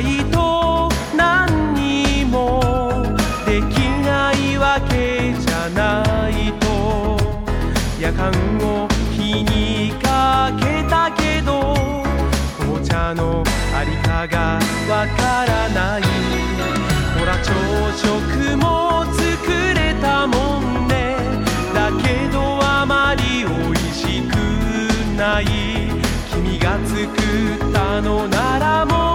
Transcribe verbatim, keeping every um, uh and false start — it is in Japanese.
ないと何にもできないわけじゃないと夜間を火にかけたけど紅茶のありかがわからない。ほら朝食も作れたもんね。だけどあまりおいしくない。君が作ったのならもう